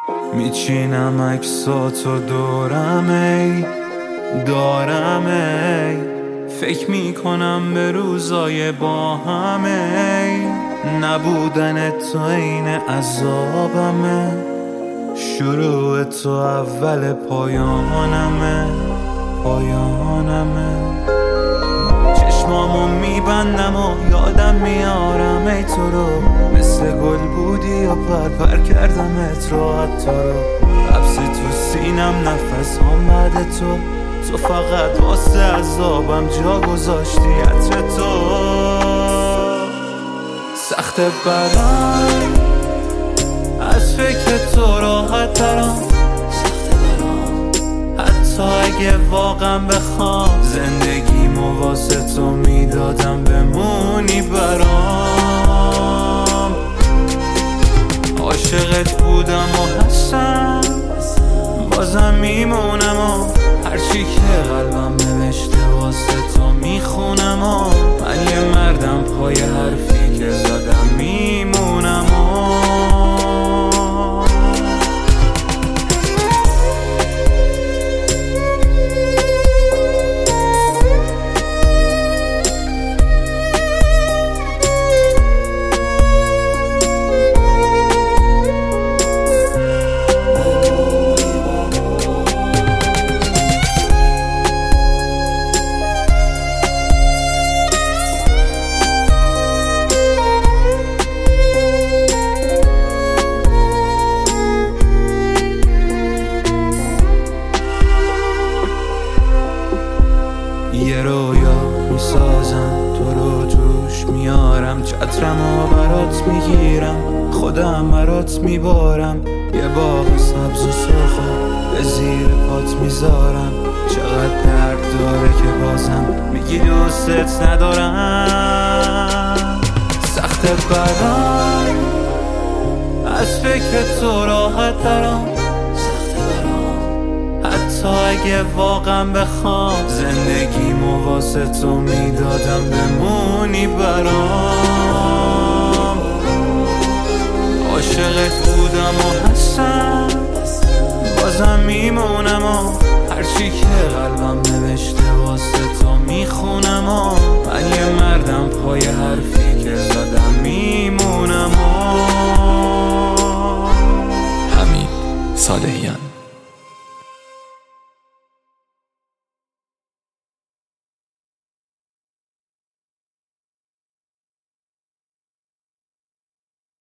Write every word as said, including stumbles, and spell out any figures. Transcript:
میچینم عکساتو دورم ای دارم ای فکر میکنم به روزای با همه نبودن تو این عذابمه شروع تو اول پایانمه پایانمه چشمامو میبندم و یادم میارم ای تو رو مثل گل بودی و پر پر کردم ات رو حتی رو حبسی تو سینم نفس هم بعد تو تو فقط واسه عذابم جا گذاشتی عطر تو سخت برام از فکر تو راحت ترم حتی اگه واقعا بخوام زندگیمو واسه تو میدادم بمونی برام عاشقت بودم و هستم بازم میمونم و هرچی که قلبم نوشته واسه تو میخونم و من یه مردم پای حرفی که زدم میمونم و یه رویا میسازم تو رو توش میارم چترم و برات میگیرم خودم برات میبارم یه باغ سبز و سرخو به زیر پات میذارم چقدر درد داره که بازم میگی دوستت ندارم سخت برام از فکر تو راحت دارم حتی اگه واقعا بخوام زندگیمو واسه تو میدادم بمونی برام عاشقت بودم و هستم بازم میمونم و هرچی که قلبم نوشته واسه تو میخونم و من یه مردم پای حرفی که زدم میمونم و حمید صالحی.